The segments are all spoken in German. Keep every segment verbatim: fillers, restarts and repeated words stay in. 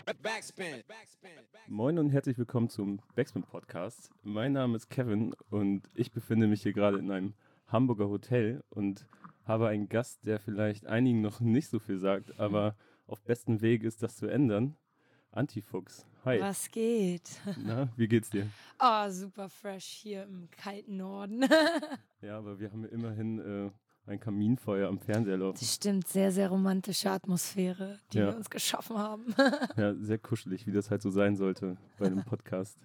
Backspin. Moin und herzlich willkommen zum Backspin Podcast. Mein Name ist Kevin und ich befinde mich hier gerade in einem Hamburger Hotel und habe einen Gast, der vielleicht einigen noch nicht so viel sagt, aber auf bestem Weg ist, das zu ändern. Antifuchs. Hi. Was geht? Na, wie geht's dir? Oh, super fresh hier im kalten Norden. Ja, aber wir haben ja immerhin äh, ein Kaminfeuer am Fernseher laufen. Das stimmt, sehr, sehr romantische Atmosphäre, die Ja. wir uns geschaffen haben. Ja, sehr kuschelig, wie das halt so sein sollte bei einem Podcast.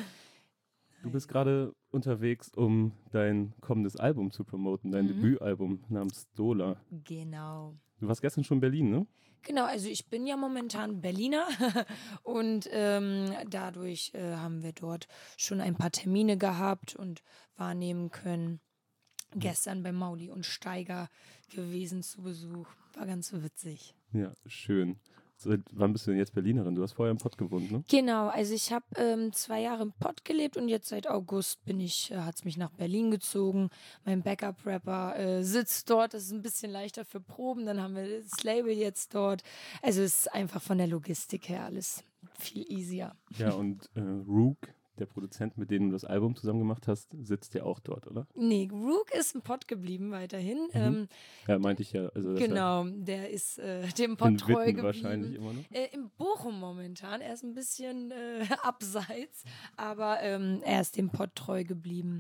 Du bist gerade unterwegs, um dein kommendes Album zu promoten, dein Mhm. Debütalbum namens Dola. Genau. Du warst gestern schon in Berlin, ne? Genau, also ich bin ja momentan Berliner und ähm, dadurch äh, haben wir dort schon ein paar Termine gehabt und wahrnehmen können. Gestern bei Mauli und Steiger gewesen zu Besuch. War ganz so witzig. Ja, schön. Seit wann bist du denn jetzt Berlinerin? Du hast vorher im Pott gewohnt, ne? Genau, also ich habe ähm, zwei Jahre im Pott gelebt und jetzt seit August bin ich, äh, hat's mich nach Berlin gezogen. Mein Backup-Rapper äh, sitzt dort, das ist ein bisschen leichter für Proben. Dann haben wir das Label jetzt dort. Also es ist einfach von der Logistik her alles viel easier. Ja, und äh, Rook, der Produzent, mit dem du das Album zusammen gemacht hast, sitzt ja auch dort, oder? Nee, Rook ist im Pott geblieben weiterhin. Ähm, Ja, meinte ich ja. Also das genau, der ist äh, dem in Pott treu Witten geblieben. wahrscheinlich immer noch. Äh, in Bochum momentan. Er ist ein bisschen äh, abseits, aber ähm, er ist dem Pott treu geblieben.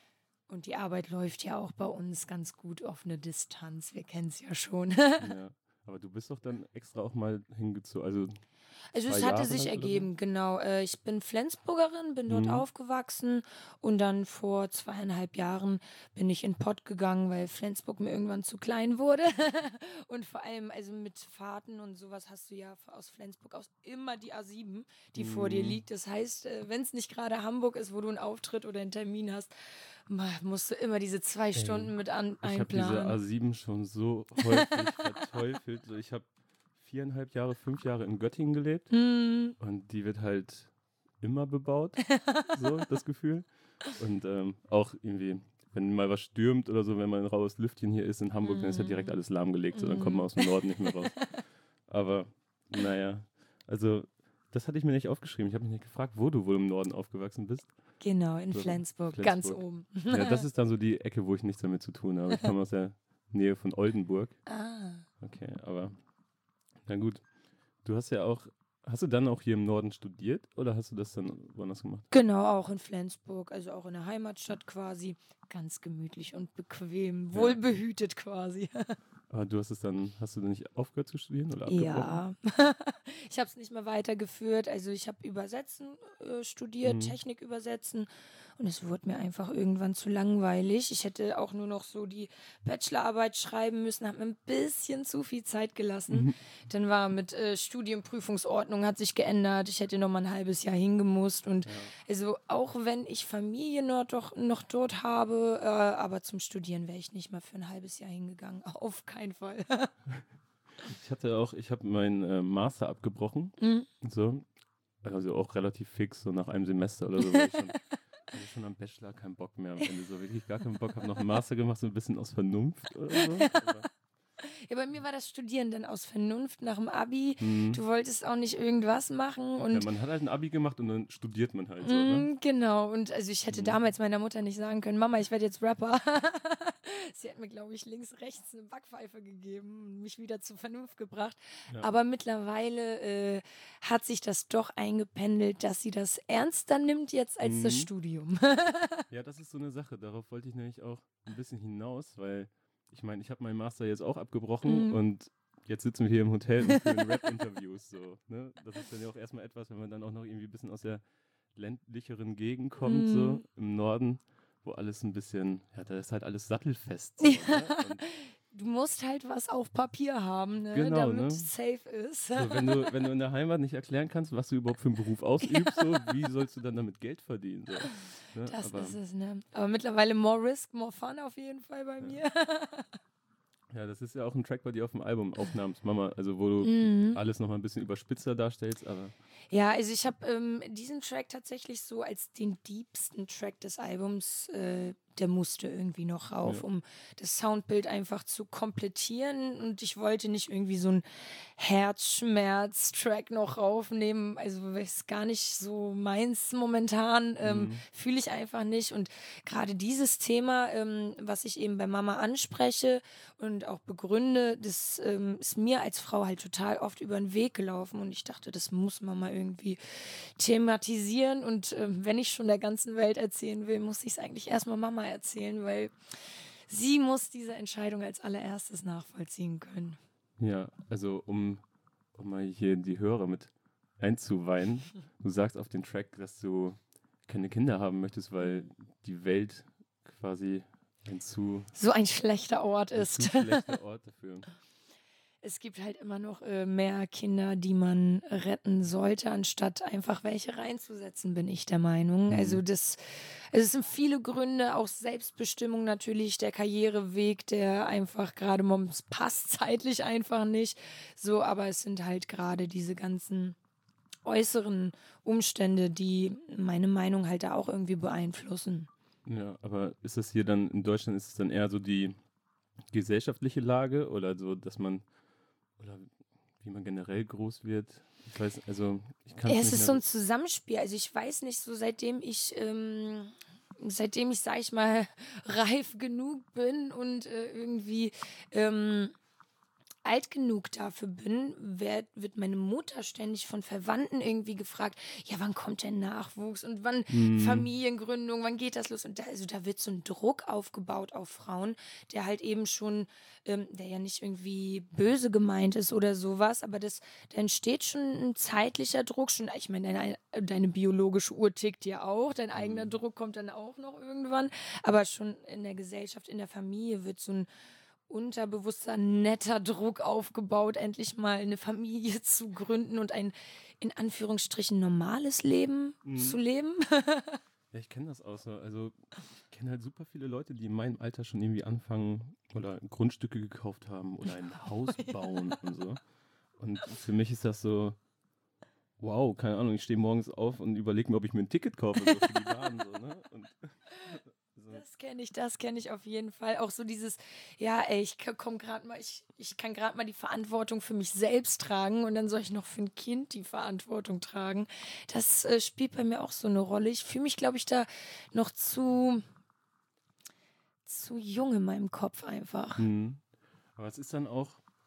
Und die Arbeit läuft ja auch bei uns ganz gut auf eine Distanz. Wir kennen es ja schon. Ja. Aber du bist doch dann extra auch mal hingezogen. Also, Also zwei es hatte Jahre sich halt oder ergeben, genau. Äh, ich bin Flensburgerin, bin dort Mhm. aufgewachsen und dann vor zweieinhalb Jahren bin ich in Pott gegangen, weil Flensburg mir irgendwann zu klein wurde. Und vor allem, also mit Fahrten und sowas hast du ja aus Flensburg aus immer die A sieben, die vor dir Mhm. liegt. Das heißt, wenn es nicht gerade Hamburg ist, wo du einen Auftritt oder einen Termin hast, ma- musst du immer diese zwei Stunden mit an Ich habe diese einplanen. A sieben schon so häufig verteufelt. So, ich habe viereinhalb Jahre, fünf Jahre in Göttingen gelebt Hm, und die wird halt immer bebaut, so das Gefühl. Und ähm, auch irgendwie, wenn mal was stürmt oder so, wenn mal ein raues Lüftchen hier ist in Hamburg, dann ist ja direkt alles lahmgelegt, so dann kommt man aus dem Norden nicht mehr raus. Aber naja, also das hatte ich mir nicht aufgeschrieben. Ich habe mich nicht gefragt, wo du wohl im Norden aufgewachsen bist. genau, in So, Flensburg, Flensburg. ganz oben. Ja, das ist dann so die Ecke, wo ich nichts damit zu tun habe. Ich komme aus der Nähe von Oldenburg. Ah. Okay, aber na gut. Du hast ja auch, hast du dann auch hier im Norden studiert oder hast du das dann woanders gemacht? Genau, auch in Flensburg, also auch in der Heimatstadt quasi. Ganz gemütlich und bequem, wohlbehütet quasi. Aber du hast es dann, hast du dann nicht aufgehört zu studieren oder abgebrochen? Ja, ich habe es nicht mehr weitergeführt. Also ich habe Übersetzen äh, studiert, Mhm. Technik übersetzen und es wurde mir einfach irgendwann zu langweilig. Ich hätte auch nur noch so die Bachelorarbeit schreiben müssen, habe mir ein bisschen zu viel Zeit gelassen. Mhm. Dann war mit äh, Studienprüfungsordnung hat sich geändert. Ich hätte noch mal ein halbes Jahr hingemusst und also auch wenn ich Familie noch, doch, noch dort habe, äh, aber zum Studieren wäre ich nicht mal für ein halbes Jahr hingegangen. Auf keinen Fall. Ich hatte auch, ich habe meinen äh, Master abgebrochen, Mhm. so, also auch relativ fix, so nach einem Semester oder so, weil ich schon, hatte schon am Bachelor keinen Bock mehr am Ende, so wirklich gar keinen Bock, habe noch einen Master gemacht, so ein bisschen aus Vernunft oder so. Aber, Ja, bei mir war das Studieren dann aus Vernunft nach dem Abi. Mhm. Du wolltest auch nicht irgendwas machen ja, und man hat halt ein Abi gemacht und dann studiert man halt so, ne? mm, genau. Und also ich hätte Mhm. damals meiner Mutter nicht sagen können, Mama, ich werde jetzt Rapper. Sie hat mir, glaube ich, links, rechts eine Backpfeife gegeben und mich wieder zur Vernunft gebracht. Ja. Aber mittlerweile äh, hat sich das doch eingependelt, dass sie das ernster nimmt jetzt als das Mhm. Studium. Ja, das ist so eine Sache. Darauf wollte ich nämlich auch ein bisschen hinaus, weil ich meine, ich habe meinen Master jetzt auch abgebrochen Mhm. und jetzt sitzen wir hier im Hotel und führen Rap-Interviews. So, ne? Das ist dann ja auch erstmal etwas, wenn man dann auch noch irgendwie ein bisschen aus der ländlicheren Gegend kommt, so Mhm. im Norden, wo alles ein bisschen, ja, da ist halt alles sattelfest. So, ne? Und Du musst halt was auf Papier haben, ne, Genau, damit ne? es safe ist. so, wenn, du, wenn du in der Heimat nicht erklären kannst, was du überhaupt für einen Beruf ausübst, so, wie sollst du dann damit Geld verdienen? So, ne? Das Aber, ist es, ne? Aber mittlerweile more risk, more fun auf jeden Fall bei mir. Ja, das ist ja auch ein Track bei dir auf dem Album, Aufnahmens Mama, also wo du Mhm. alles nochmal ein bisschen überspitzer darstellst, aber Ja, also ich habe ähm, diesen Track tatsächlich so als den diebsten Track des Albums äh, der musste irgendwie noch rauf, Ja. um das Soundbild einfach zu komplettieren. Und ich wollte nicht irgendwie so einen Herzschmerz-Track noch raufnehmen. Also ist gar nicht so meins momentan. Ähm, Mhm. Fühle ich einfach nicht. Und gerade dieses Thema, ähm, was ich eben bei Mama anspreche und auch begründe, das ähm, ist mir als Frau halt total oft über den Weg gelaufen. Und ich dachte, das muss man mal irgendwie thematisieren. Und ähm, wenn ich schon der ganzen Welt erzählen will, muss ich es eigentlich erstmal Mama erzählen, weil sie muss diese Entscheidung als allererstes nachvollziehen können. Ja, also um, um mal hier die Hörer mit einzuweihen. Du sagst auf den Track, dass du keine Kinder haben möchtest, weil die Welt quasi ein zu, So ein schlechter Ort ein ist. zu schlechter Ort dafür. Es gibt halt immer noch äh, mehr Kinder, die man retten sollte, anstatt einfach welche reinzusetzen, bin ich der Meinung. Mhm. Also das, also es sind viele Gründe, auch Selbstbestimmung natürlich, der Karriereweg, der einfach gerade mums passt zeitlich einfach nicht. So, aber es sind halt gerade diese ganzen äußeren Umstände, die meine Meinung halt da auch irgendwie beeinflussen. Ja, aber ist das hier dann, in Deutschland ist es dann eher so die gesellschaftliche Lage oder so, dass man, oder wie man generell groß wird? Ich weiß, also ich kann Ja, es es nicht ist so mehr ein Zusammenspiel. Also ich weiß nicht, so seitdem ich, ähm, seitdem ich, sag ich mal, reif genug bin und äh, irgendwie ähm, alt genug dafür bin, werd, wird meine Mutter ständig von Verwandten irgendwie gefragt, ja, wann kommt der Nachwuchs und wann Mhm. Familiengründung, wann geht das los? Und da, also da wird so ein Druck aufgebaut auf Frauen, der halt eben schon, ähm, der ja nicht irgendwie böse gemeint ist oder sowas, aber das, da entsteht schon ein zeitlicher Druck, schon, ich meine, deine, deine biologische Uhr tickt ja auch, dein eigener Mhm. Druck kommt dann auch noch irgendwann, aber schon in der Gesellschaft, in der Familie wird so ein unterbewusster, netter Druck aufgebaut, endlich mal eine Familie zu gründen und ein in Anführungsstrichen normales Leben Mhm. zu leben. Ja, ich kenne das auch so. Also ich kenne halt super viele Leute, die in meinem Alter schon irgendwie anfangen oder Grundstücke gekauft haben oder ein Haus bauen und so. Und für mich ist das so, wow, keine Ahnung, ich stehe morgens auf und überlege mir, ob ich mir ein Ticket kaufe so für die Bahn. So, ne? Und, so. Das kenne ich, das kenne ich auf jeden Fall. Auch so dieses, ja, ey, ich komme gerade mal, ich, ich kann gerade mal die Verantwortung für mich selbst tragen und dann soll ich noch für ein Kind die Verantwortung tragen. Das äh, spielt bei mir auch so eine Rolle. Ich fühle mich, glaube ich, da noch zu, zu jung in meinem Kopf einfach. Mhm. Aber es ist dann auch,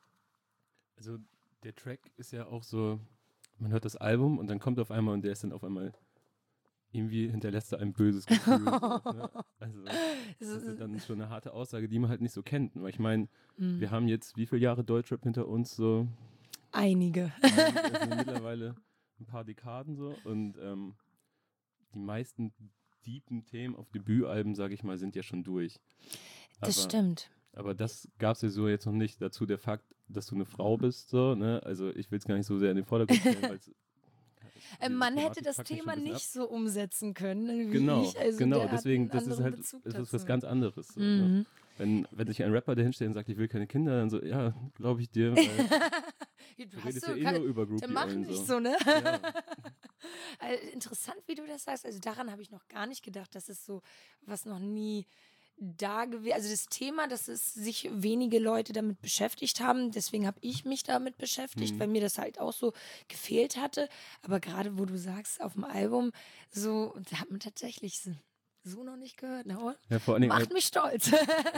also der Track ist ja auch so, man hört das Album und dann kommt auf einmal und der ist dann auf einmal irgendwie hinterlässt er ein böses Gefühl. So, ne? Also das ist dann schon eine harte Aussage, die man halt nicht so kennt. Weil ich meine, Mhm. wir haben jetzt wie viele Jahre Deutschrap hinter uns? So Einige. einige, also mittlerweile ein paar Dekaden so und ähm, die meisten deepen Themen auf Debütalben, sage ich mal, sind ja schon durch. Das Aber, stimmt. aber das gab es ja so jetzt noch nicht. Dazu der Fakt, dass du eine Frau bist, so, ne? Also ich will es gar nicht so sehr in den Vordergrund stellen, weil es Äh, diese Man hätte Thematik das fuckt mich schon Thema ein bisschen nicht so umsetzen können wie Genau, ich. Also genau. der Deswegen, hat einen das ist anderen halt, Bezug es ist dazu. was ganz anderes. So, ne? Mhm. Wenn, wenn sich ein Rapper dahinstellt und sagt, ich will keine Kinder, dann so, ja, glaube ich dir, weil du du hast redest so, ja eh kann, nur über der macht Groupie-Eulen nicht so. so, ne? Ja. Also, interessant, wie du das sagst. Also daran habe ich noch gar nicht gedacht. Das ist so, was noch nie da gewesen. Also das Thema, dass es sich wenige Leute damit beschäftigt haben. Deswegen habe ich mich damit beschäftigt, Mhm. weil mir das halt auch so gefehlt hatte. Aber gerade wo du sagst, auf dem Album, so, da hat man tatsächlich so, so noch nicht gehört. Ne? Oder? Ja, vor allen Dingen, Macht mich stolz.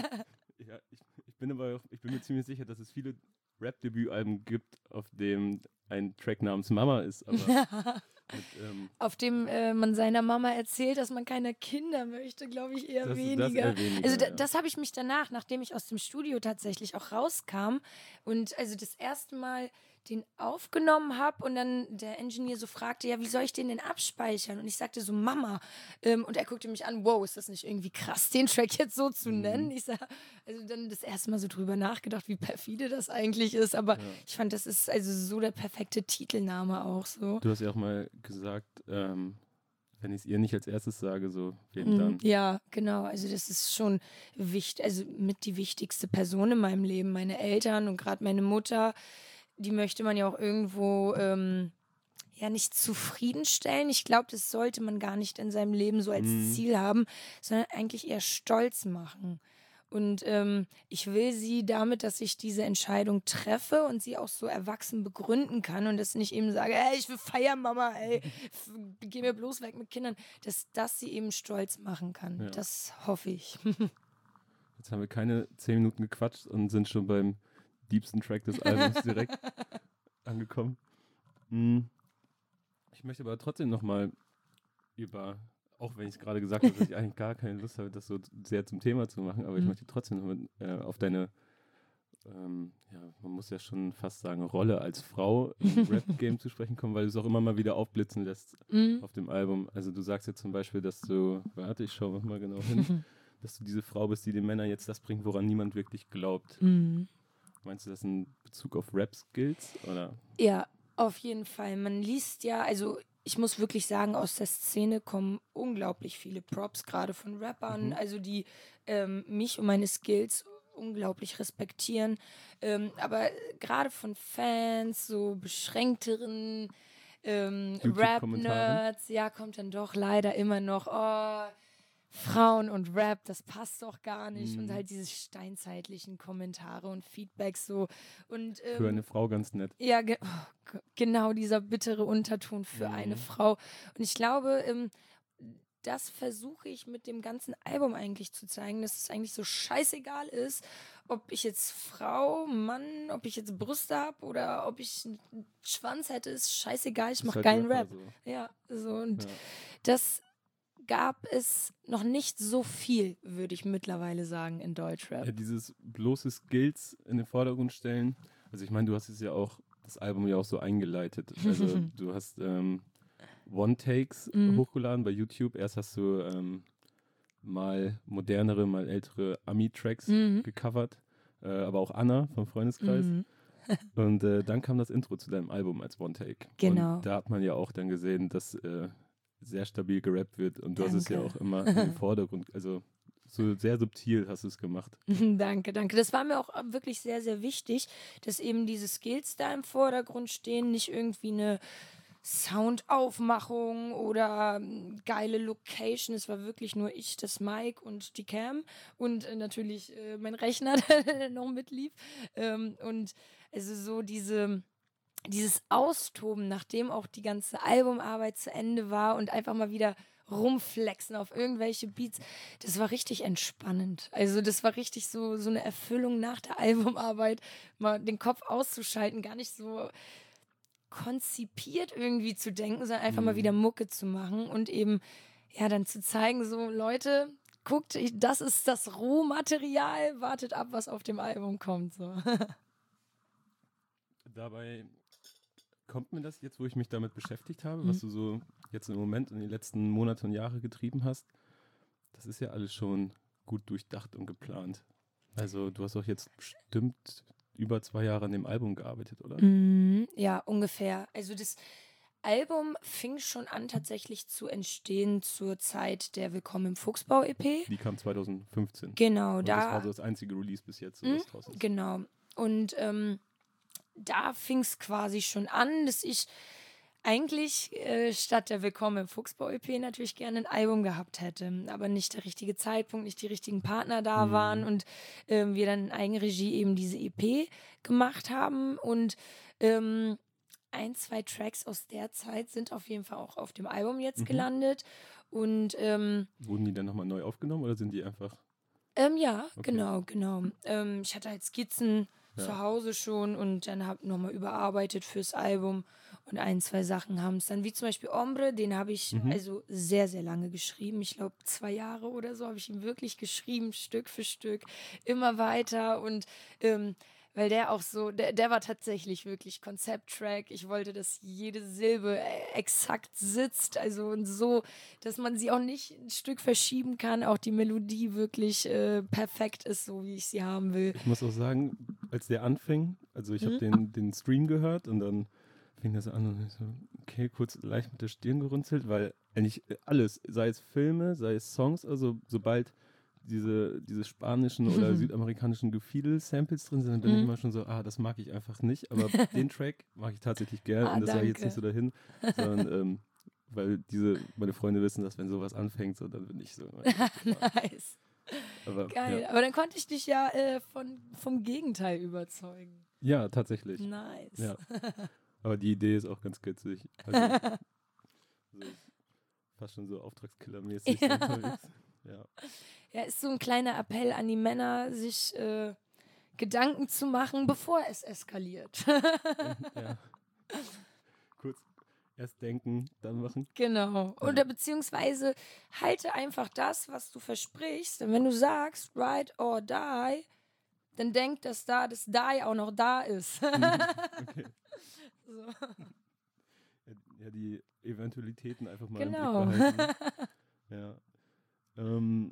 ja, ich, ich bin aber auch, ich bin mir ziemlich sicher, dass es viele Rap-Debütalben gibt, auf dem ein Track namens Mama ist, aber mit, ähm, Auf dem äh, man seiner Mama erzählt, dass man keine Kinder möchte, glaube ich eher das, das weniger. eher weniger. Also da, ja. das habe ich mich danach, nachdem ich aus dem Studio tatsächlich auch rauskam und also das erste Mal den aufgenommen habe und dann der Engineer so fragte, ja, wie soll ich den denn abspeichern? Und ich sagte so, Mama. Ähm, und er guckte mich an, wow, ist das nicht irgendwie krass, den Track jetzt so zu Mhm. nennen? Ich sag, also dann das erste Mal so drüber nachgedacht, wie perfide das eigentlich ist. Aber Ja. ich fand, das ist also so der perfekte Titelname auch so. Du hast ja auch mal gesagt, ähm, wenn ich es ihr nicht als erstes sage, so, wem Mm, dann? Ja, genau. Also das ist schon wichtig, also mit die wichtigste Person in meinem Leben. Meine Eltern und gerade meine Mutter, die möchte man ja auch irgendwo ähm, ja nicht zufriedenstellen. Ich glaube, das sollte man gar nicht in seinem Leben so als Mhm. Ziel haben, sondern eigentlich eher stolz machen. Und ähm, ich will sie damit, dass ich diese Entscheidung treffe und sie auch so erwachsen begründen kann und das nicht eben sage, ey, ich will feiern, Mama, ey, f- geh mir bloß weg mit Kindern, dass das sie eben stolz machen kann. Ja. Das hoffe ich. Jetzt haben wir keine zehn Minuten gequatscht und sind schon beim liebsten Track des Albums direkt angekommen. Hm. Ich möchte aber trotzdem nochmal über, auch wenn ich es gerade gesagt habe, dass ich eigentlich gar keine Lust habe, das so sehr zum Thema zu machen, aber ich Mhm. möchte trotzdem noch mit, äh, auf deine, ähm, ja, man muss ja schon fast sagen, Rolle als Frau im Rap-Game zu sprechen kommen, weil du es auch immer mal wieder aufblitzen lässt Mhm. auf dem Album. Also du sagst jetzt zum Beispiel, dass du, warte, ich schaue mal genau hin, dass du diese Frau bist, die den Männern jetzt das bringt, woran niemand wirklich glaubt. Mhm. Meinst du das in Bezug auf Rap-Skills, oder? Ja, auf jeden Fall. Man liest ja, also ich muss wirklich sagen, aus der Szene kommen unglaublich viele Props, gerade von Rappern, Mhm. also die ähm, mich und meine Skills unglaublich respektieren. Ähm, aber gerade von Fans, so beschränkteren ähm, YouTube-Kommentaren? Rap-Nerds, ja, kommt dann doch leider immer noch, oh, Frauen und Rap, das passt doch gar nicht. Mhm. Und halt diese steinzeitlichen Kommentare und Feedbacks so. Und, ähm, Für eine Frau ganz nett. ja, ge oh, g- genau dieser bittere Unterton für Mhm. eine Frau. Und ich glaube, ähm, das versuche ich mit dem ganzen Album eigentlich zu zeigen, dass es eigentlich so scheißegal ist, ob ich jetzt Frau, Mann, ob ich jetzt Brüste habe oder ob ich einen Schwanz hätte, ist scheißegal, ich Ist mache halt geilen Rapper Rap. so. Ja, so und Ja. das gab es noch nicht so viel, würde ich mittlerweile sagen, in Deutschrap. Ja, dieses bloße Skills in den Vordergrund stellen. Also ich meine, du hast es ja auch, das Album ja auch so eingeleitet. Also du hast ähm, One-Takes Mhm. hochgeladen bei YouTube. Erst hast du ähm, mal modernere, mal ältere Ami-Tracks Mhm. gecovert. Äh, aber auch Anna vom Freundeskreis. Mhm. Und äh, dann kam das Intro zu deinem Album als One-Take. Genau. Und da hat man ja auch dann gesehen, dass äh, sehr stabil gerappt wird. Und du hast es ja Danke. auch immer in den Vordergrund, also so sehr subtil hast du es gemacht. Danke, danke. Das war mir auch wirklich sehr, sehr wichtig, dass eben diese Skills da im Vordergrund stehen, nicht irgendwie eine Soundaufmachung oder ähm, geile Location. Es war wirklich nur ich, das Mic und die Cam und äh, natürlich äh, mein Rechner, der noch mitlief. Ähm, und also so diese, dieses Austoben, nachdem auch die ganze Albumarbeit zu Ende war und einfach mal wieder rumflexen auf irgendwelche Beats, das war richtig entspannend. Also das war richtig so, so eine Erfüllung nach der Albumarbeit, mal den Kopf auszuschalten, gar nicht so konzipiert irgendwie zu denken, sondern einfach mal Mhm. wieder Mucke zu machen und eben, ja, dann zu zeigen, so, Leute, guckt, ich- das ist das Rohmaterial, wartet ab, was auf dem Album kommt, so. Dabei kommt mir das jetzt, wo ich mich damit beschäftigt habe, was du so jetzt im Moment in den letzten Monate und Jahre getrieben hast, das ist ja alles schon gut durchdacht und geplant. Also du hast auch jetzt bestimmt über zwei Jahre an dem Album gearbeitet, oder? Mhm, ja, ungefähr. Also das Album fing schon an tatsächlich zu entstehen zur Zeit der Willkommen im Fuchsbau-E P. Die kam zwanzig fünfzehn. Genau, Und das da war so das einzige Release bis jetzt, so Mhm, was draus ist. genau. Und ähm, da fing es quasi schon an, dass ich eigentlich äh, statt der Willkommen im Fuchsbau-E P natürlich gerne ein Album gehabt hätte, aber nicht der richtige Zeitpunkt, nicht die richtigen Partner da Mhm. waren und ähm, wir dann in Eigenregie eben diese E P gemacht haben und ähm, ein, zwei Tracks aus der Zeit sind auf jeden Fall auch auf dem Album jetzt Mhm. gelandet und ähm, Wurden die dann nochmal neu aufgenommen oder sind die einfach... ähm, ja, Okay. genau, genau. Ähm, ich hatte halt Skizzen Ja. zu Hause schon und dann habe nochmal überarbeitet fürs Album und ein, zwei Sachen haben es dann, wie zum Beispiel Ombre, den habe ich Mhm. also sehr, sehr lange geschrieben. Ich glaube, zwei Jahre oder so habe ich ihn wirklich geschrieben, Stück für Stück, immer weiter und ähm, weil der auch so, der, der war tatsächlich wirklich Konzepttrack. Ich wollte, dass jede Silbe äh, exakt sitzt, also und so, dass man sie auch nicht ein Stück verschieben kann, auch die Melodie wirklich äh, perfekt ist, so wie ich sie haben will. Ich muss auch sagen, als der anfing, also ich habe Mhm. den, den Stream gehört und dann fing das an und ich so, okay, kurz leicht mit der Stirn gerunzelt, weil eigentlich alles, sei es Filme, sei es Songs, also sobald diese, diese spanischen oder südamerikanischen Gefiedel-Samples drin sind, dann bin Mhm. ich immer schon so, ah, das mag ich einfach nicht. Aber den Track mag ich tatsächlich gern Ah, und das sage ich jetzt danke. nicht so dahin, sondern ähm, weil diese, meine Freunde wissen, dass wenn sowas anfängt, so, dann bin ich so immer. Nice. Aber, Geil. Ja. Aber dann konnte ich dich ja äh, von, vom Gegenteil überzeugen. ja, tatsächlich. Nice. Ja. Aber die Idee ist auch ganz kitzig. Also, so, fast schon so Auftragskiller-mäßig. Ja. So unterwegs. Ja. Ja, ist so ein kleiner Appell an die Männer, sich äh, Gedanken zu machen, bevor es eskaliert. ja. Kurz erst denken, dann machen. Genau. Oder beziehungsweise halte einfach das, was du versprichst. Und wenn du sagst, ride or die, dann denk, dass da das Die auch noch da ist. Okay. So. Ja, die Eventualitäten einfach mal Genau. im Blick behalten. Ja. Ähm,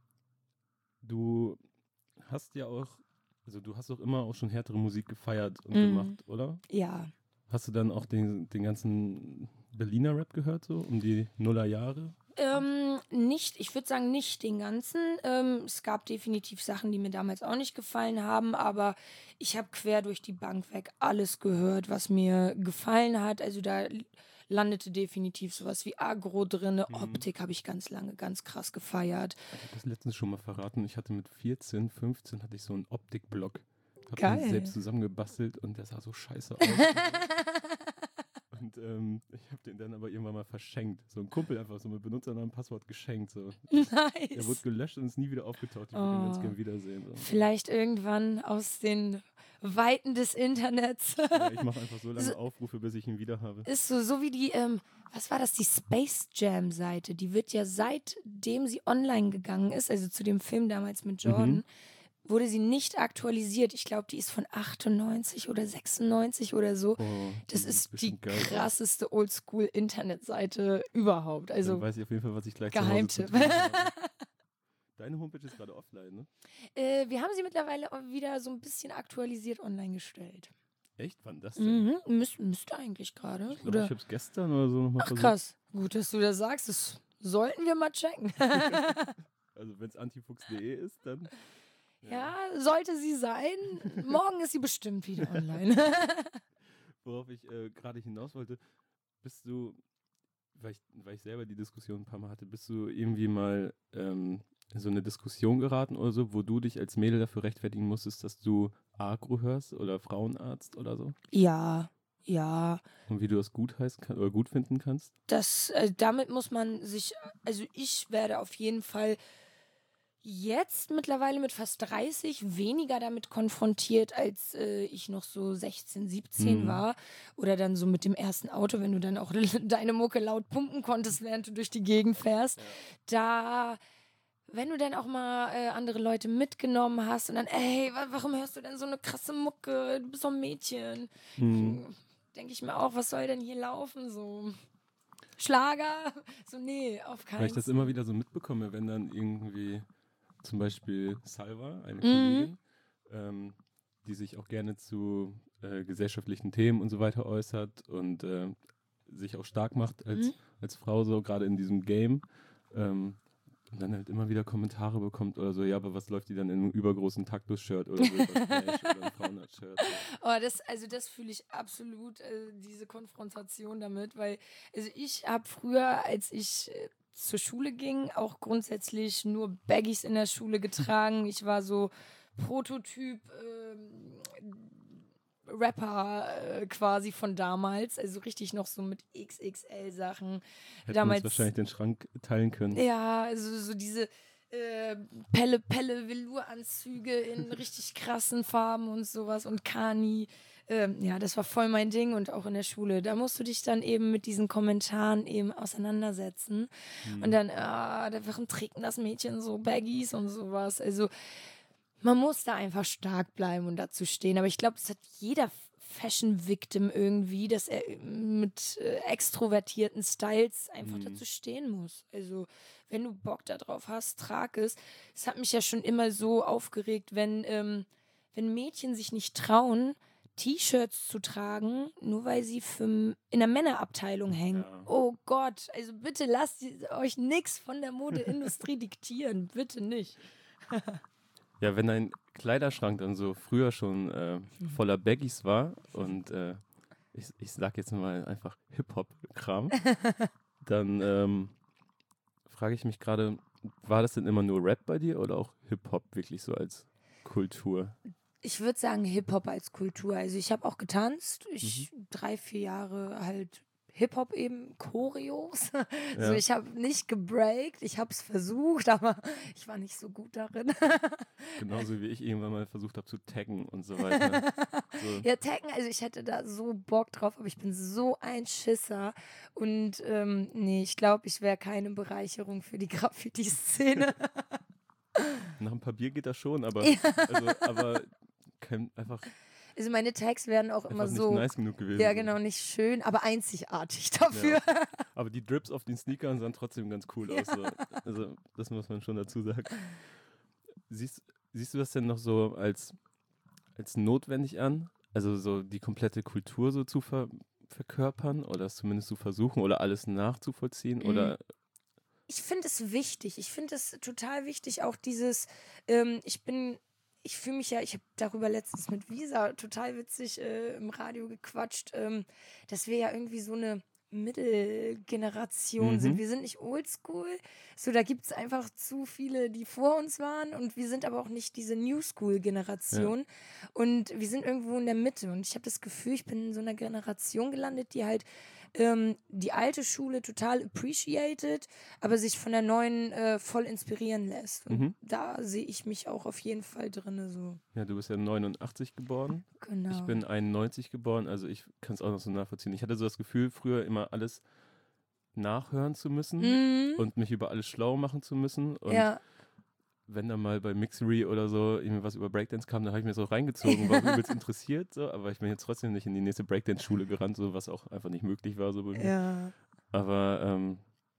du hast ja auch, also du hast auch immer auch schon härtere Musik gefeiert und Mhm. gemacht, oder? Ja. Hast du dann auch den, den ganzen Berliner Rap gehört, so um die Nullerjahre? Ähm, nicht, ich würde sagen, nicht den ganzen. Ähm, es gab definitiv Sachen, die mir damals auch nicht gefallen haben, aber ich habe quer durch die Bank weg alles gehört, was mir gefallen hat. Also da l- landete definitiv sowas wie Agro drin. Mhm. Optik habe ich ganz lange ganz krass gefeiert. Ich habe das letztens schon mal verraten. Ich hatte mit vierzehn, fünfzehn hatte ich so einen Optikblock. Hab Geil. den selbst zusammengebastelt und der sah so scheiße aus. Und ähm, ich habe den dann aber irgendwann mal verschenkt. So ein Kumpel einfach so mit Benutzernamen, Passwort geschenkt. So. Er wurde Nice. gelöscht und ist nie wieder aufgetaucht. Ich würde ihn ganz Oh. gerne wiedersehen. So. Vielleicht irgendwann aus den Weiten des Internets. Ja, ich mache einfach so lange So- Aufrufe, bis ich ihn wieder habe. Ist so, so wie die, ähm, was war das, die Space Jam Seite. Die wird ja seitdem sie online gegangen ist, also zu dem Film damals mit Jordan, Mhm. wurde sie nicht aktualisiert. Ich glaube, die ist von achtundneunzig oder sechsundneunzig oder so. Oh, Das sieht ist die bestimmt geil aus. krasseste Oldschool-Internetseite überhaupt. Dann Also weiß ich auf jeden Fall, was ich gleich Geheimtipp. zu Hause zu tun habe. Deine Homepage ist gerade offline, ne? äh, wir haben sie mittlerweile auch wieder so ein bisschen aktualisiert online gestellt. Echt? Wann das denn? Mhm. Müs müsste eigentlich gerade. Ich glaube, Oder? ich habe es gestern oder so nochmal Ach versucht. krass. Gut, dass du das sagst. Das sollten wir mal checken. Also wenn es antifuchs punkt de ist, dann... Ja, sollte sie sein. Morgen ist sie bestimmt wieder online. Worauf ich äh, gerade hinaus wollte, bist du, weil ich, weil ich selber die Diskussion ein paar Mal hatte, bist du irgendwie mal ähm, in so eine Diskussion geraten oder so, wo du dich als Mädel dafür rechtfertigen musstest, dass du Agro hörst oder Frauenarzt oder so? Ja, ja. Und wie du das gut heißen kann, oder gut finden kannst? Das, äh, damit muss man sich, also ich werde auf jeden Fall jetzt mittlerweile mit fast dreißig weniger damit konfrontiert, als äh, ich noch so sechzehn, siebzehn Mhm. war. Oder dann so mit dem ersten Auto, wenn du dann auch deine Mucke laut pumpen konntest, während du durch die Gegend fährst. Da, wenn du dann auch mal äh, andere Leute mitgenommen hast und dann, ey, wa- warum hörst du denn so eine krasse Mucke? Du bist doch ein Mädchen. Mhm. Denke ich mir auch, was soll denn hier laufen? So Schlager? So, nee, auf keinen Weil ich das Fall. immer wieder so mitbekomme, wenn dann irgendwie zum Beispiel Salva, eine Mhm. Kollegin, ähm, die sich auch gerne zu äh, gesellschaftlichen Themen und so weiter äußert und äh, sich auch stark macht als, Mhm. als Frau, so gerade in diesem Game. Ähm, und dann halt immer wieder Kommentare bekommt oder so, ja, aber was läuft die dann in einem übergroßen Taktus-Shirt oder so, über Flash oder ein Frauenarzt-Shirt? So. Oh, das, also das fühle ich absolut, äh, diese Konfrontation damit, weil, also ich habe früher, als ich äh, zur Schule ging, auch grundsätzlich nur Baggies in der Schule getragen. Ich war so Prototyp ähm, Rapper äh, quasi von damals, also richtig noch so mit X X L-Sachen. Hätten Damals- uns wahrscheinlich den Schrank teilen können. Ja, also so diese äh, Pelle Pelle Velouranzüge in richtig krassen Farben und sowas und Kani. Ähm, ja, das war voll mein Ding und auch in der Schule. Da musst du dich dann eben mit diesen Kommentaren eben auseinandersetzen. Hm. Und dann, ah, da- warum trägt denn das Mädchen so Baggies und sowas? Also man muss da einfach stark bleiben und dazu stehen. Aber ich glaube, das hat jeder Fashion-Victim irgendwie, dass er mit äh, extrovertierten Styles einfach Mhm. dazu stehen muss. Also, wenn du Bock darauf hast, trag es. Es hat mich ja schon immer so aufgeregt, wenn, ähm, wenn Mädchen sich nicht trauen, T-Shirts zu tragen, nur weil sie für, m- in der Männerabteilung hängen. Ja. Oh Gott, also bitte lasst ihr- euch nichts von der Modeindustrie diktieren. Bitte nicht. Ja, wenn dein Kleiderschrank dann so früher schon äh, voller Baggies war und äh, ich, ich sag jetzt mal einfach Hip-Hop-Kram, dann ähm, frage ich mich gerade, war das denn immer nur Rap bei dir oder auch Hip-Hop wirklich so als Kultur? Ich würde sagen Hip-Hop als Kultur. Also ich habe auch getanzt. Ich Mhm. drei, vier Jahre halt Hip-Hop eben, Choreos. Ja. So, ich habe nicht gebreakt. Ich habe es versucht, aber ich war nicht so gut darin. Genauso wie ich irgendwann mal versucht habe zu taggen und so weiter. So. Ja, Taggen, also ich hätte da so Bock drauf, aber ich bin so ein Schisser. Und ähm, nee, ich glaube, ich wäre keine Bereicherung für die Graffiti-Szene. Nach ein paar Bier geht das schon, aber, Ja. also, aber kein, einfach, Also meine Tags werden auch immer einfach nicht so, nice genug gewesen. ja so. genau, nicht schön, aber einzigartig dafür. Ja. Aber die Drips auf den Sneakern sahen trotzdem ganz cool aus. So. Also das muss man schon dazu sagen. Siehst, siehst du das denn noch so als, als notwendig an? Also so die komplette Kultur so zu ver, verkörpern oder es zumindest zu versuchen oder alles nachzuvollziehen? Mhm. Oder Ich finde es wichtig. Ich finde es total wichtig, auch dieses, ähm, ich bin, ich fühle mich ja, ich habe darüber letztens mit Visa total witzig äh, im Radio gequatscht, ähm, dass wir ja irgendwie so eine Mittelgeneration sind. Mhm. Wir sind nicht oldschool, so da gibt es einfach zu viele, die vor uns waren und wir sind aber auch nicht diese New-School-Generation und wir sind irgendwo in der Mitte und ich habe das Gefühl, ich bin in so einer Generation gelandet, die halt ähm, die alte Schule total appreciated, aber sich von der neuen äh, voll inspirieren lässt. Und Mhm. da sehe ich mich auch auf jeden Fall drin. So. Ja, du bist ja neunundachtzig geboren. Genau. Ich bin einundneunzig geboren, also ich kann es auch noch so nachvollziehen. Ich hatte so das Gefühl, früher immer alles nachhören zu müssen Mhm. und mich über alles schlau machen zu müssen. Und Ja. wenn da mal bei Mixery oder so irgendwie was über Breakdance kam, dann habe ich mir das auch reingezogen, war übelst interessiert, so, aber ich bin jetzt trotzdem nicht in die nächste Breakdance-Schule gerannt, so, was auch einfach nicht möglich war. So bei mir. Ja. Aber ähm,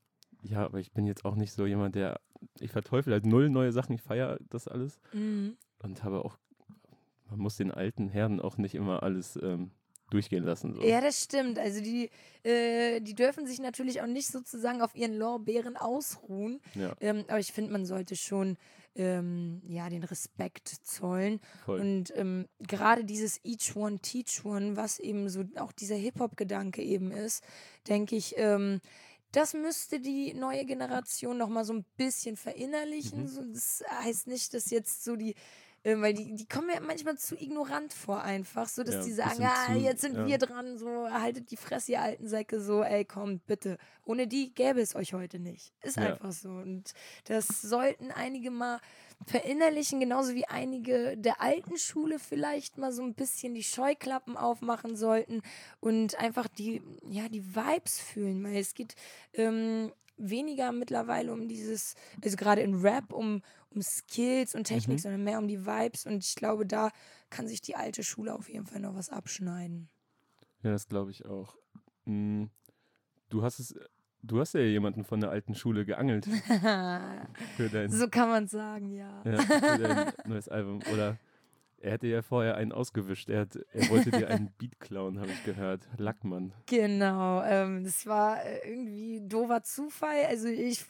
ja, aber ich bin jetzt auch nicht so jemand, der, ich verteufel halt null neue Sachen, ich feiere das alles Mhm. und habe auch, man muss den alten Herren auch nicht immer alles ähm, durchgehen lassen. So. Ja, das stimmt. Also die, äh, die dürfen sich natürlich auch nicht sozusagen auf ihren Lorbeeren ausruhen. Ja, Ähm, aber ich finde, man sollte schon ähm, ja, den Respekt zollen. voll. Und ähm, gerade dieses Each One Teach One, was eben so auch dieser Hip-Hop-Gedanke eben ist, denke ich, ähm, das müsste die neue Generation noch mal so ein bisschen verinnerlichen. Mhm. So, das heißt nicht, dass jetzt so die ähm, weil die, die kommen mir manchmal zu ignorant vor einfach, so dass Ja, die sagen, bisschen ah, zu- jetzt sind ja. wir dran, so haltet die Fresse, ihr alten Säcke, so, ey, komm, bitte. Ohne die gäbe es euch heute nicht. Ist Ja. einfach so. Und das sollten einige mal verinnerlichen, genauso wie einige der alten Schule vielleicht mal so ein bisschen die Scheuklappen aufmachen sollten und einfach die, ja, die Vibes fühlen, weil es geht ähm, weniger mittlerweile um dieses, also gerade in Rap, um, um Skills und Technik, Mhm. sondern mehr um die Vibes und ich glaube, da kann sich die alte Schule auf jeden Fall noch was abschneiden. Ja, das glaube ich auch. Mm, Du hast es, du hast ja jemanden von der alten Schule geangelt für dein, So kann man sagen, ja. ja, für dein neues Album. Oder er hätte ja vorher einen ausgewischt. Er, hat, er wollte dir einen Beat klauen, habe ich gehört. Lackmann. Genau, ähm, das war äh, irgendwie doofer Zufall. Also ich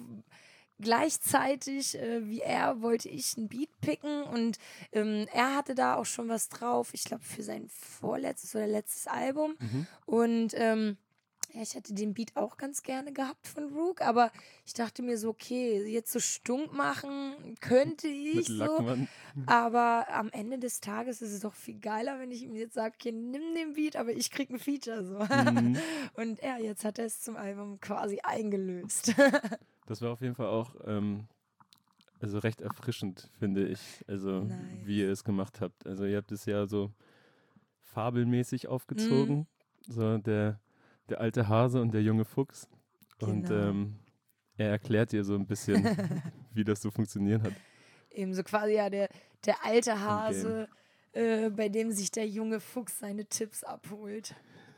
gleichzeitig äh, wie er wollte ich ein Beat picken und ähm, er hatte da auch schon was drauf, ich glaube für sein vorletztes oder letztes Album Mhm. und ähm, ja, ich hätte den Beat auch ganz gerne gehabt von Rook, aber ich dachte mir so, okay, jetzt so stunk machen könnte ich Mit so, Lackmann. aber am Ende des Tages ist es doch viel geiler, wenn ich ihm jetzt sage, okay, nimm den Beat, aber ich krieg ein Feature so. Mhm. Und ja, jetzt hat er es zum Album quasi eingelöst. Das war auf jeden Fall auch ähm, also recht erfrischend, finde ich. Also Nice. wie ihr es gemacht habt. Also ihr habt es ja so fabelmäßig aufgezogen. Mhm. So der, der alte Hase und der junge Fuchs. Und Genau. ähm, er erklärt dir so ein bisschen, wie das so funktioniert hat. Eben so quasi ja der, der alte Hase, äh, bei dem sich der junge Fuchs seine Tipps abholt.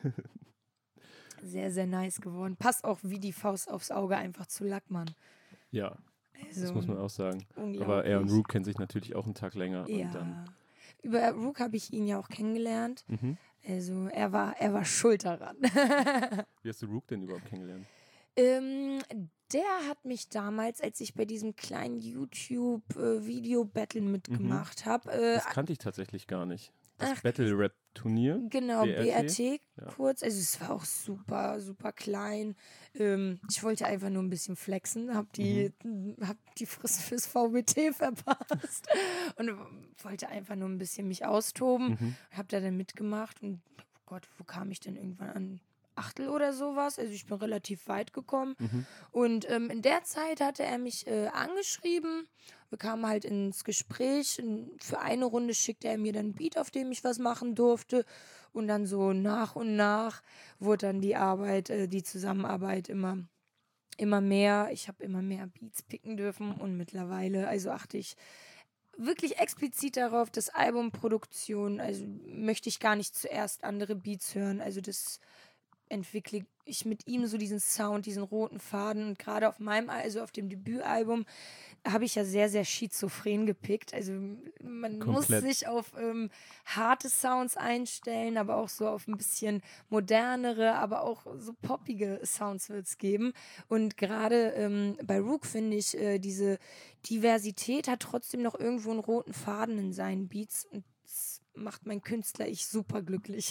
Sehr, sehr nice geworden. Passt auch wie die Faust aufs Auge einfach zu Lackmann. Ja, Also, das muss man auch sagen. unglaublich. Aber er und Rook kennen sich natürlich auch einen Tag länger. Ja. Und dann, Über Rook habe ich ihn ja auch kennengelernt. mhm. Also er war, er war schuld daran. Wie hast du Rook denn überhaupt kennengelernt? Ähm, der hat mich damals, als ich bei diesem kleinen YouTube-Video-Battle mitgemacht habe. Äh, Das kannte ich tatsächlich gar nicht. Das ach, Battle-Rap-Turnier. Genau, B R T. B R T Ja. kurz. Also es war auch super, super klein. Ähm, ich wollte einfach nur ein bisschen flexen, hab die, hab die Frist fürs V B T verpasst und wollte einfach nur ein bisschen mich austoben. Mhm. Hab da dann mitgemacht und oh Gott, wo kam ich denn irgendwann an? Achtel oder sowas. Also ich bin relativ weit gekommen. Mhm. Und ähm, in der Zeit hatte er mich äh, angeschrieben. Wir kamen halt ins Gespräch. Und für eine Runde schickte er mir dann einen Beat, auf dem ich was machen durfte. Und dann so nach und nach wurde dann die Arbeit, äh, die Zusammenarbeit immer, immer mehr. Ich habe immer mehr Beats picken dürfen. Und mittlerweile, also achte ich wirklich explizit darauf, dass Albumproduktion, also möchte ich gar nicht zuerst andere Beats hören. Also das entwickle ich mit ihm so diesen Sound, diesen roten Faden. Und gerade auf meinem, also auf dem Debütalbum, habe ich ja sehr, sehr schizophren gepickt. Also man Komplett. muss sich auf ähm, harte Sounds einstellen, aber auch so auf ein bisschen modernere, aber auch so poppige Sounds wird es geben. Und gerade ähm, bei Rook finde ich, äh, diese Diversität hat trotzdem noch irgendwo einen roten Faden in seinen Beats. Und das macht mein Künstler ich super glücklich.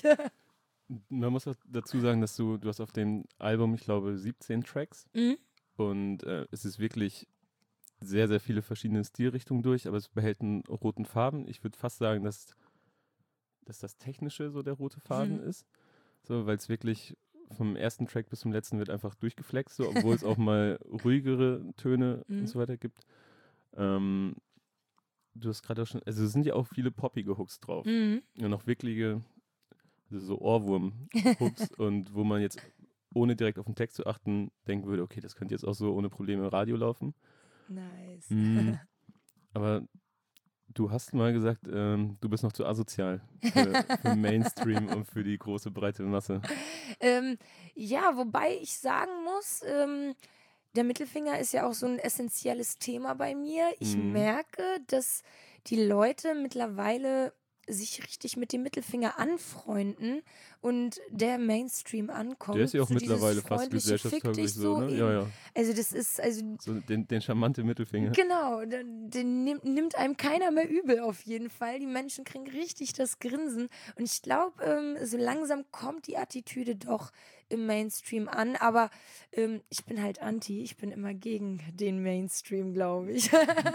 Man muss auch dazu sagen, dass du, du hast auf dem Album, ich glaube, siebzehn Tracks Mhm. und äh, es ist wirklich sehr, sehr viele verschiedene Stilrichtungen durch, aber es behält einen roten Faden. Ich würde fast sagen, dass, dass das Technische so der rote Faden Mhm. ist, so, weil es wirklich vom ersten Track bis zum letzten wird einfach durchgeflext, so, obwohl es auch mal ruhigere Töne Mhm. und so weiter gibt. Ähm, du hast gerade auch schon, also es sind ja auch viele poppige Hooks drauf. Mhm. Ja, noch wirkliche, also so Ohrwurm-Hooks und wo man jetzt, ohne direkt auf den Text zu achten, denken würde, okay, das könnte jetzt auch so ohne Probleme im Radio laufen. Nice. Mm, aber du hast mal gesagt, ähm, du bist noch zu asozial für, für Mainstream und für die große breite Masse. ähm, ja, wobei ich sagen muss, ähm, der Mittelfinger ist ja auch so ein essentielles Thema bei mir. Ich Mhm. merke, dass die Leute mittlerweile sich richtig mit dem Mittelfinger anfreunden und der Mainstream ankommt. Der ist ja auch so dieses mittlerweile fast freundliche Fick dich gesellschaftstauglich so, ne? eben. Ja, ja. Also das ist, also So den, den charmante Mittelfinger. genau, den, den nimmt, nimmt einem keiner mehr übel auf jeden Fall. Die Menschen kriegen richtig das Grinsen. Und ich glaube, ähm, so langsam kommt die Attitüde doch im Mainstream an. Aber ähm, ich bin halt anti. Ich bin immer gegen den Mainstream, glaube ich.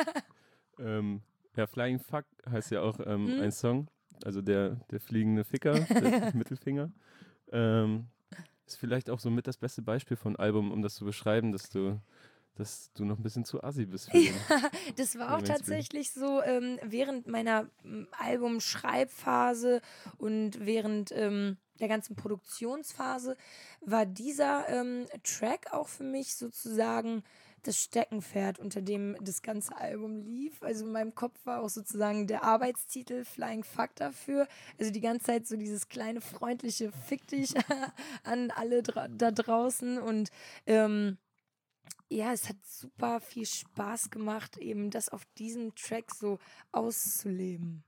Ähm, ja, Flying Fuck heißt ja auch ähm, Hm? ein Song, also der, der fliegende Ficker, der Mittelfinger. Ähm, ist vielleicht auch so mit das beste Beispiel von Album, um das zu beschreiben, dass du, dass du noch ein bisschen zu assi bist für den. Das war für auch den Mainstream. tatsächlich so ähm, während meiner ähm, Albumschreibphase und während ähm, der ganzen Produktionsphase war dieser ähm, Track auch für mich sozusagen das Steckenpferd, unter dem das ganze Album lief. Also in meinem Kopf war auch sozusagen der Arbeitstitel Flying Fuck dafür. Also die ganze Zeit so dieses kleine freundliche Fick dich an alle dra da draußen und ähm, ja, es hat super viel Spaß gemacht, eben das auf diesem Track so auszuleben.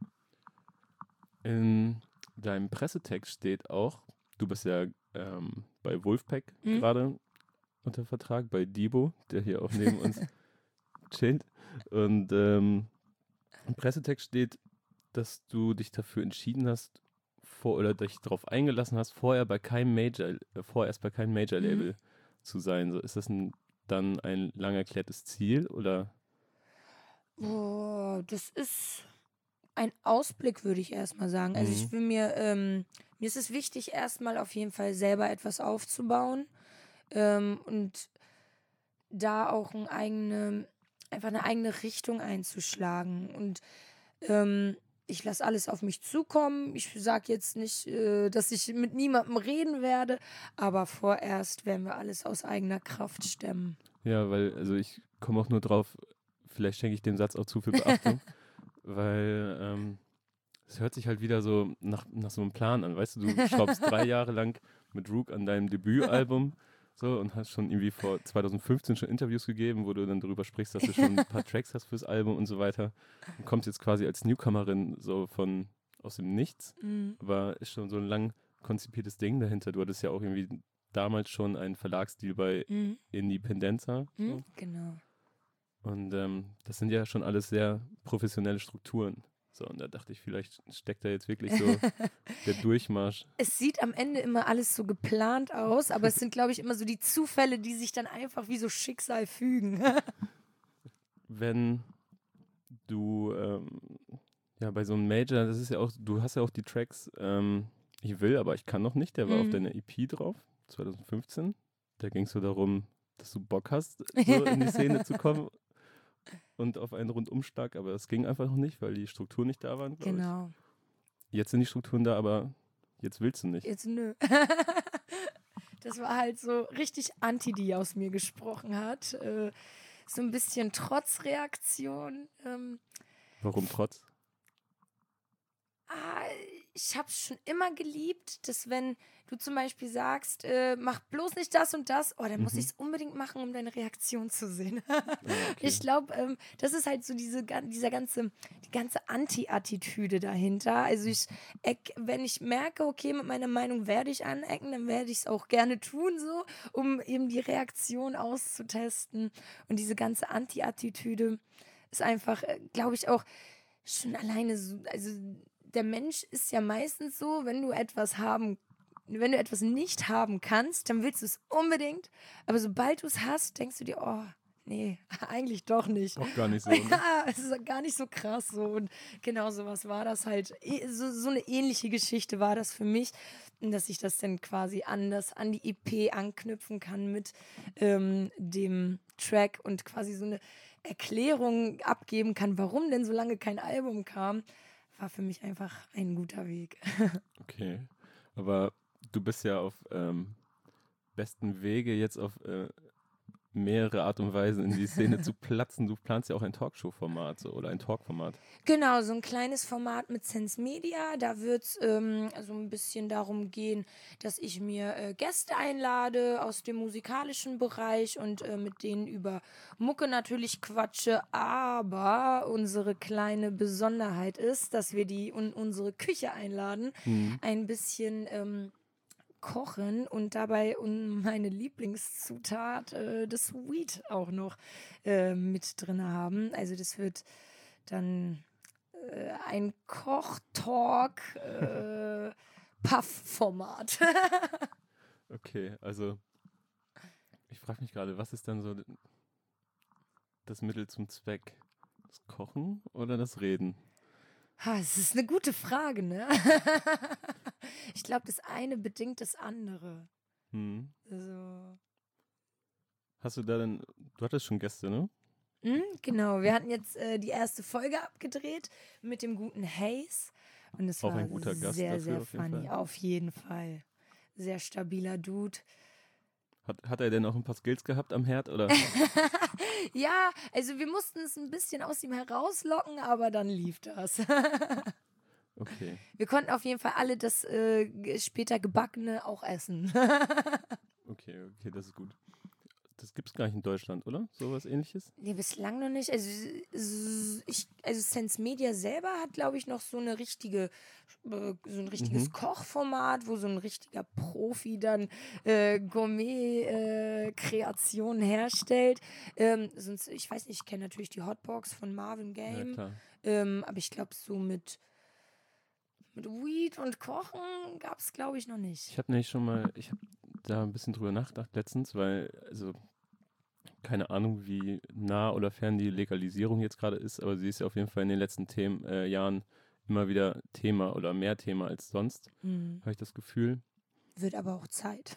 In deinem Pressetext steht auch, du bist ja ähm, bei Wolfpack Mhm. gerade unter Vertrag, bei Debo, der hier auch neben uns chillt. Und ähm, im Pressetext steht, dass du dich dafür entschieden hast, vor, oder dich darauf eingelassen hast, vorher bei keinem Major, äh, vorerst bei keinem Major-Label zu sein. So, ist das ein, dann ein lang erklärtes Ziel oder? Boah, das ist ein Ausblick, würde ich erstmal sagen. Also ich Mhm. will mir, ähm, mir ist es wichtig, erstmal auf jeden Fall selber etwas aufzubauen ähm, und da auch ein eigene, einfach eine eigene Richtung einzuschlagen. Und ähm, ich lasse alles auf mich zukommen. Ich sage jetzt nicht, äh, dass ich mit niemandem reden werde, aber vorerst werden wir alles aus eigener Kraft stemmen. Ja, weil, also ich komme auch nur drauf, vielleicht schenke ich dem Satz auch zu viel Beachtung, weil ähm, es hört sich halt wieder so nach, nach so einem Plan an, weißt du, du schraubst drei Jahre lang mit Rook an deinem Debütalbum so und hast schon irgendwie vor zwanzig fünfzehn schon Interviews gegeben, wo du dann darüber sprichst, dass du schon ein paar Tracks hast fürs Album und so weiter und kommst jetzt quasi als Newcomerin so von aus dem Nichts, Mhm. aber ist schon so ein lang konzipiertes Ding dahinter. Du hattest ja auch irgendwie damals schon einen Verlagsdeal bei Mhm. Independenza. Mhm. So. Genau. Und ähm, das sind ja schon alles sehr professionelle Strukturen. So, und da dachte ich, vielleicht steckt da jetzt wirklich so der Durchmarsch. Es sieht am Ende immer alles so geplant aus, aber es sind, glaube ich, immer so die Zufälle, die sich dann einfach wie so Schicksal fügen. Wenn du ähm, ja bei so einem Major, das ist ja auch, du hast ja auch die Tracks ähm, Ich will, aber ich kann noch nicht, der war auf Mhm. deiner E P drauf, zwanzig fünfzehn. Da ging es so darum, dass du Bock hast, so in die Szene zu kommen und auf einen Rundumschlag, aber es ging einfach noch nicht, weil die Strukturen nicht da waren, glaube Genau. ich. Jetzt sind die Strukturen da, aber jetzt willst du nicht. Jetzt nö. Das war halt so richtig Anti, die aus mir gesprochen hat. Äh, so ein bisschen Trotzreaktion. Ähm, Warum trotz? ah, ich habe es schon immer geliebt, dass wenn du zum Beispiel sagst, äh, mach bloß nicht das und das, oh, dann muss Mhm. ich es unbedingt machen, um deine Reaktion zu sehen. Ah, okay. Ich glaube, ähm, das ist halt so diese, ga- dieser ganze, die ganze Anti-Attitüde dahinter. Also ich, eck, wenn ich merke, okay, mit meiner Meinung werde ich anecken, dann werde ich es auch gerne tun, so, um eben die Reaktion auszutesten. Und diese ganze Anti-Attitüde ist einfach, äh, glaube ich, auch schon alleine so, also der Mensch ist ja meistens so, wenn du etwas haben, wenn du etwas nicht haben kannst, dann willst du es unbedingt, aber sobald du es hast, denkst du dir, oh, nee, eigentlich doch nicht. Auch gar nicht so. Ne? Ja, es ist gar nicht so krass so. Und genau sowas war das halt. Eh, So, so eine ähnliche Geschichte war das für mich, dass ich das dann quasi anders an die E P anknüpfen kann mit ähm, dem Track und quasi so eine Erklärung abgeben kann, warum denn so lange kein Album kam, war für mich einfach ein guter Weg. Okay. Aber du bist ja auf ähm, besten Wege, jetzt auf äh, mehrere Art und Weisen in die Szene zu platzen. Du planst ja auch ein Talkshow-Format so, oder ein Talk-Format. Genau, so ein kleines Format mit Sense Media. Da wird es ähm, so ein bisschen darum gehen, dass ich mir äh, Gäste einlade aus dem musikalischen Bereich und äh, mit denen über Mucke natürlich quatsche. Aber unsere kleine Besonderheit ist, dass wir die in unsere Küche einladen, Mhm. ein bisschen ähm, kochen und dabei um meine Lieblingszutat, äh, das Weed, auch noch äh, mit drin haben. Also das wird dann äh, ein Koch-Talk, äh, Puff-Format. Okay, also ich frage mich gerade, was ist dann so das Mittel zum Zweck? Das Kochen oder das Reden? Ha, das ist eine gute Frage, ne? Ich glaube, das eine bedingt das andere. Hm. Also, Hast du da denn, du hattest schon Gäste, ne? hm, genau, wir hatten jetzt äh, die erste Folge abgedreht mit dem guten Haze. Und es Auch war ein guter Gast sehr, dafür sehr auf jeden funny. Fall. Auf jeden Fall. Sehr stabiler Dude. Hat, hat er denn auch ein paar Skills gehabt am Herd? Oder? Ja, also wir mussten es ein bisschen aus ihm herauslocken, aber dann lief das. Okay. Wir konnten auf jeden Fall alle das äh, g- später Gebackene auch essen. Okay, okay, das ist gut. Das gibt's gar nicht in Deutschland, oder? Sowas ähnliches? Nee, bislang noch nicht. Also, s- ich, also Sense Media selber hat, glaube ich, noch so eine richtige, äh, so ein richtiges Mhm. Kochformat, wo so ein richtiger Profi dann äh, Gourmet-Kreationen herstellt. Ähm, sonst, ich weiß nicht, ich kenne natürlich die Hotbox von Marvin Ja, Game, klar. ähm, aber ich glaube, so mit, mit Weed und Kochen gab es, glaube ich, noch nicht. Ich habe nämlich schon mal, ich habe da ein bisschen drüber nachgedacht letztens, weil, also, keine Ahnung, wie nah oder fern die Legalisierung jetzt gerade ist, aber sie ist ja auf jeden Fall in den letzten Themen, äh, Jahren immer wieder Thema oder mehr Thema als sonst, Hm. habe ich das Gefühl. Wird aber auch Zeit.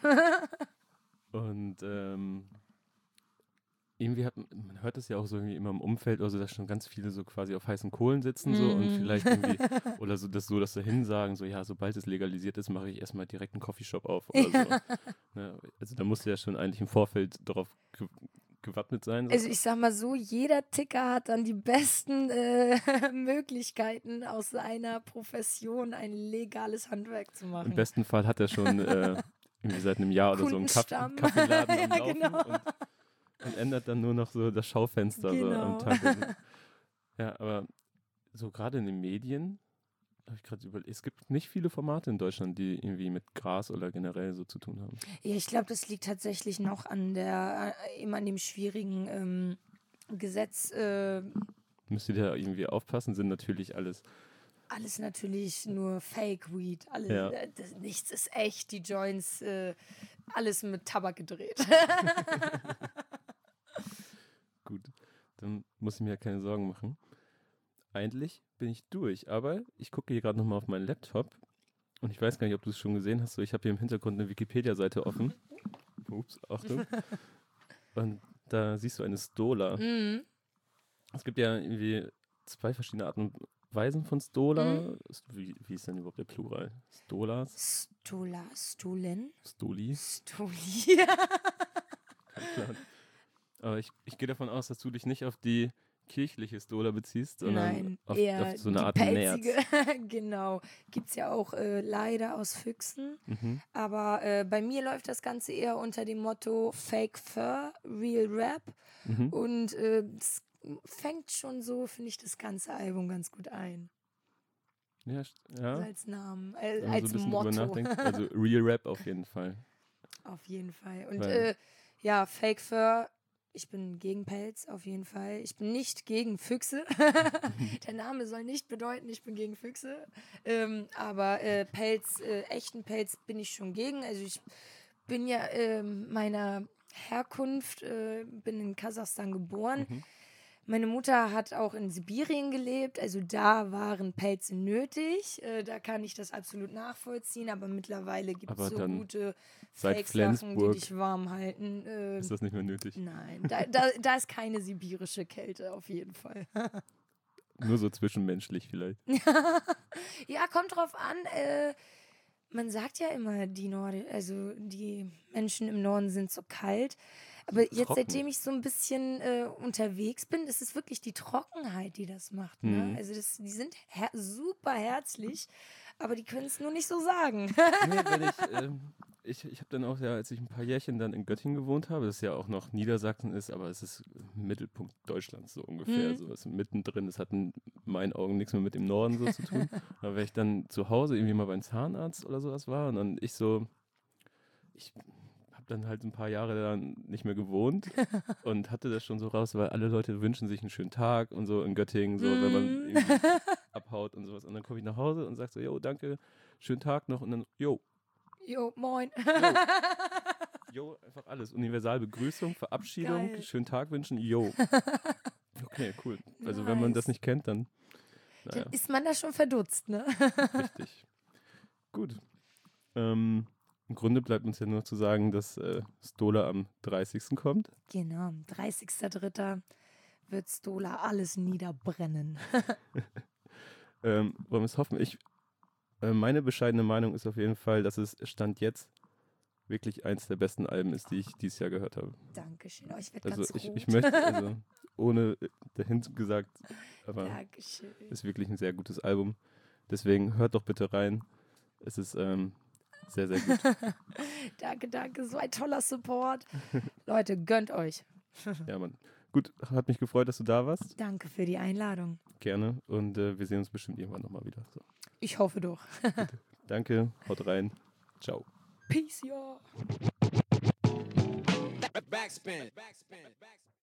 Und ähm, irgendwie hat man, man hört es ja auch so irgendwie immer im Umfeld, also dass schon ganz viele so quasi auf heißen Kohlen sitzen so und Mhm. vielleicht irgendwie, oder so, dass so, dass dahin sagen, so ja, sobald es legalisiert ist, mache ich erstmal direkt einen Coffeeshop auf oder so. Ne? Also da musst du ja schon eigentlich im Vorfeld darauf ge gewappnet sein. So. Also ich sag mal so, jeder Ticker hat dann die besten äh, Möglichkeiten, aus seiner Profession ein legales Handwerk zu machen. Im besten Fall hat er schon äh, irgendwie seit einem Jahr oder so einen Kaff Kundenstamm. Kaffeeladen am Ja, Laufen genau. und, und ändert dann nur noch so das Schaufenster so Genau. am Tag. Ja, aber so gerade in den Medien Hab ich gerade überlegt. Es gibt nicht viele Formate in Deutschland, die irgendwie mit Gras oder generell so zu tun haben. Ja, ich glaube, das liegt tatsächlich noch an der, äh, eben an dem schwierigen ähm, Gesetz. Äh, Müsst ihr da irgendwie aufpassen, sind natürlich alles. alles natürlich nur Fake Weed. Alle, Ja. äh, das, nichts ist echt. Die Joints, äh, alles mit Tabak gedreht. Gut, dann muss ich mir ja keine Sorgen machen. Eigentlich bin ich durch, aber ich gucke hier gerade nochmal auf meinen Laptop und ich weiß gar nicht, ob du es schon gesehen hast. So, ich habe hier im Hintergrund eine Wikipedia-Seite offen. Ups, Achtung. Und da siehst du eine Stola. Mhm. Es gibt ja irgendwie zwei verschiedene Arten und Weisen von Stola. Mhm. Wie, wie ist denn überhaupt der Plural? Stolas? Stola, Stolen, Stoli? Stoli. Kein Plan. Aber ich, ich gehe davon aus, dass du dich nicht auf die kirchliche Stola beziehst, sondern Nein, auf, eher auf so eine die Art pelzige. Nerz. Genau. Gibt es ja auch äh, leider aus Füchsen. Mhm. Aber äh, bei mir läuft das Ganze eher unter dem Motto Fake Fur, Real Rap. Mhm. Und äh, es fängt schon so, finde ich, das ganze Album ganz gut ein. Ja, st- ja. Also als Namen, äh, Wenn man als so ein bisschen Motto. drüber nachdenkt. Also Real Rap auf jeden Fall. Auf jeden Fall. Und Weil- äh, ja, Fake Fur, ich bin gegen Pelz, auf jeden Fall. Ich bin nicht gegen Füchse. Der Name soll nicht bedeuten, ich bin gegen Füchse. Ähm, aber äh, Pelz, äh, echten Pelz bin ich schon gegen. Also ich bin ja ähm, meiner Herkunft, äh, bin in Kasachstan geboren. Mhm. Meine Mutter hat auch in Sibirien gelebt, also da waren Pelze nötig. Äh, da kann ich das absolut nachvollziehen, aber mittlerweile gibt Aber es so dann gute seit Fake-Sachen, die Flensburg dich warm halten. Äh, ist das nicht mehr nötig. nein, da, da, da ist keine sibirische Kälte auf jeden Fall. Nur so zwischenmenschlich vielleicht. Ja, kommt drauf an. Äh, man sagt ja immer, die Norde, also die Menschen im Norden sind so kalt. Aber jetzt, Trocken. seitdem ich so ein bisschen äh, unterwegs bin, ist es wirklich die Trockenheit, die das macht. Ne? Mhm. Also das, die sind her super herzlich, aber die können es nur nicht so sagen. Nee, wenn ich, ähm, ich, ich habe dann auch, ja, als ich ein paar Jährchen dann in Göttingen gewohnt habe, das ja auch noch Niedersachsen ist, aber es ist Mittelpunkt Deutschlands so ungefähr. Mhm. So ist mittendrin. Das hat in meinen Augen nichts mehr mit dem Norden so zu tun. Aber wenn ich dann zu Hause irgendwie mal beim Zahnarzt oder sowas war und dann ich so, ich habe dann halt ein paar Jahre dann nicht mehr gewohnt und hatte das schon so raus, weil alle Leute wünschen sich einen schönen Tag und so in Göttingen, so wenn man Mhm. irgendwie abhaut und sowas. Und dann komme ich nach Hause und sage so, jo, danke, schönen Tag noch und dann, jo, Jo, moin. jo, einfach alles. Universalbegrüßung, Verabschiedung, Geil. schönen Tag wünschen, jo. Okay, cool. Also wenn man das Nice. nicht kennt, dann, naja, Dann ist man da schon verdutzt, ne? richtig. Gut. Ähm, im Grunde bleibt uns ja nur zu sagen, dass äh, Stola am dreißigsten kommt. Genau, dreißigster dritter wird Stola alles niederbrennen. Ähm, wollen wir es hoffen? Ich, äh, meine bescheidene Meinung ist auf jeden Fall, dass es Stand jetzt wirklich eins der besten Alben ist, die ich dieses Jahr gehört habe. Dankeschön. Oh, ich werde Also ganz ich, rot. ich möchte, also ohne äh, dahin gesagt, aber Dankeschön. ist wirklich ein sehr gutes Album. Deswegen hört doch bitte rein. Es ist ähm, sehr, sehr gut. Danke, danke. So ein toller Support. Leute, gönnt euch. Ja, Mann. Gut, hat mich gefreut, dass du da warst. Danke für die Einladung. Gerne. Und äh, wir sehen uns bestimmt irgendwann nochmal wieder. So. Ich hoffe doch. Danke, haut rein. Ciao. Peace, ja. Backspin. Backspin. Backspin.